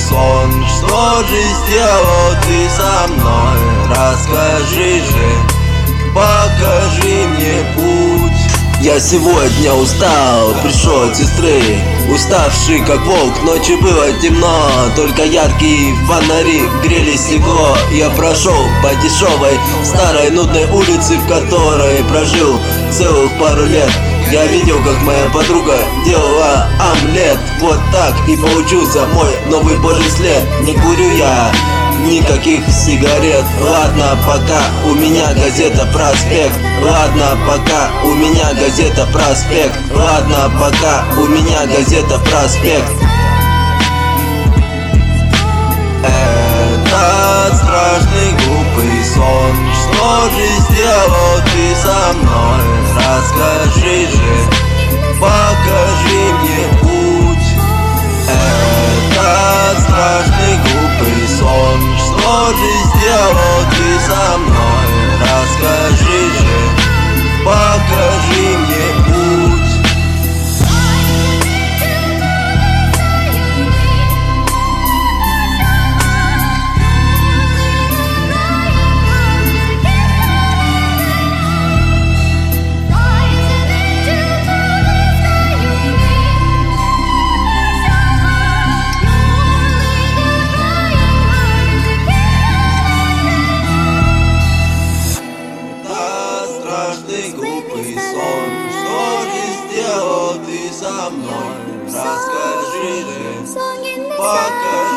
сон, что же сделал ты со мной? Расскажи же, покажи мне путь. Я сегодня устал, пришел от сестры, уставший как волк, ночью было темно, только яркие фонари грели стекло. Я прошел по дешевой старой нудной улице, в которой прожил целых пару лет. Я видел, как моя подруга делала омлет. Вот так и получился мой новый божий след. Не курю я никаких сигарет. Ладно, пока у меня газета «Проспект». Ладно, пока у меня газета «Проспект». Ладно, пока у меня газета «Проспект». Этот страшный глупый сон, что же сделал ты со мной? Расскажи же, покажи мне путь. Этот страшный глупый сон, что же сделал ты со мной? Расскажи же, покажи мне путь. Глупый сон, что же сделал ты со мной? Расскажи же, покажи.